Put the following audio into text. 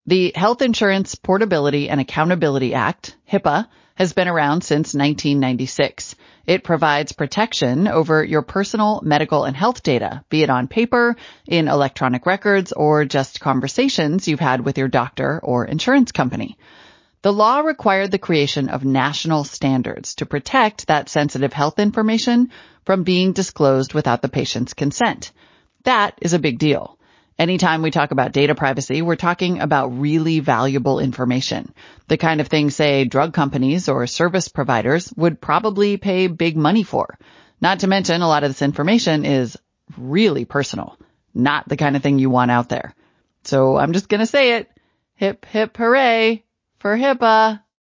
The Health Insurance Portability and Accountability Act, HIPAA, has been around since 1996. It provides protection over your personal medical and health data, be it on paper, in electronic records, or just conversations you've had with your doctor or insurance company. The law required the creation of national standards to protect that sensitive health information from being disclosed without the patient's consent. That is a big deal. Anytime we talk about data privacy, we're talking about really valuable information. The kind of thing, say, drug companies or service providers would probably pay big money for. Not to mention, a lot of this information is really personal, not the kind of thing you want out there. So I'm just going to say it. Hip, hip, hooray for HIPAA.